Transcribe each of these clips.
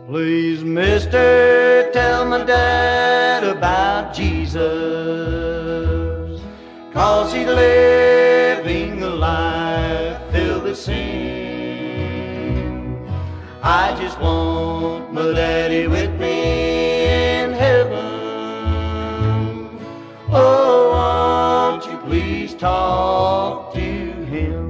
Please, mister, tell my dad about Jesus, 'cause he's living a life filled with sin. I just want my daddy with me in heaven. Oh, won't you please talk to him?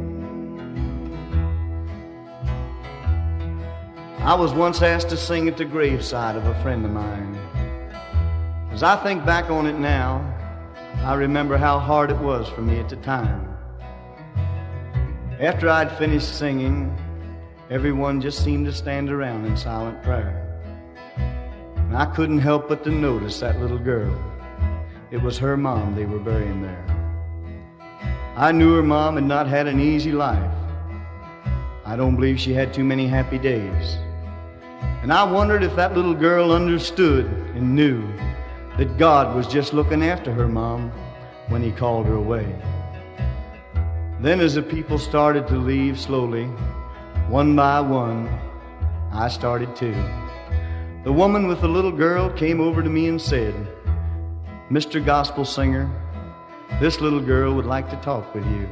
I was once asked to sing at the graveside of a friend of mine. As I think back on it now, I remember how hard it was for me at the time. After I'd finished singing, everyone just seemed to stand around in silent prayer. And I couldn't help but to notice that little girl. It was her mom they were burying there. I knew her mom had not had an easy life. I don't believe she had too many happy days. And I wondered if that little girl understood and knew that God was just looking after her mom when he called her away. Then as the people started to leave slowly, one by one, I started too. The woman with the little girl came over to me and said, "Mr. Gospel Singer, this little girl would like to talk with you."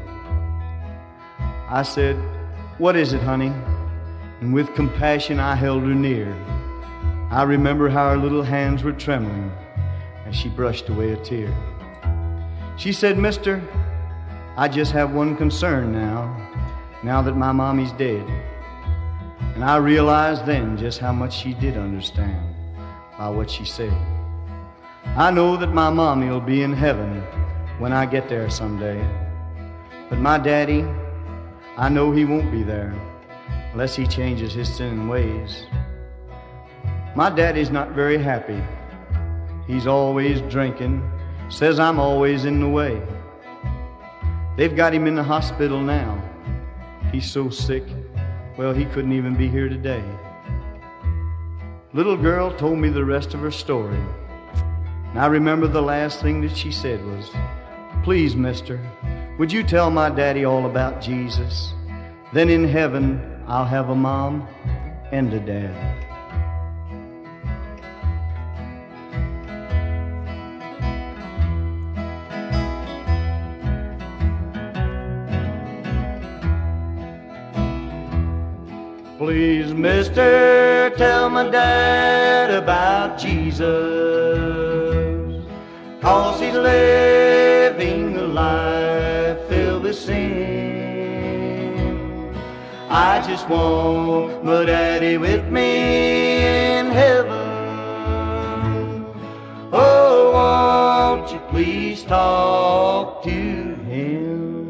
I said, "What is it, honey?" And with compassion I held her near. I remember how her little hands were trembling as she brushed away a tear. She said, "Mister, I just have one concern now that my mommy's dead." And I realized then just how much she did understand by what she said. I know that my mommy will be in heaven when I get there someday. But my daddy, I know he won't be there unless he changes his sinning ways. My daddy's not very happy. He's always drinking, says I'm always in the way. They've got him in the hospital now. He's so sick, well, he couldn't even be here today. Little girl told me the rest of her story. And I remember the last thing that she said was, "Please, mister, would you tell my daddy all about Jesus? Then in heaven, I'll have a mom and a dad." Please, mister, tell my dad about Jesus, 'cause he's living a life filled with sin. I just want my daddy with me in heaven. Oh, won't you please talk to him?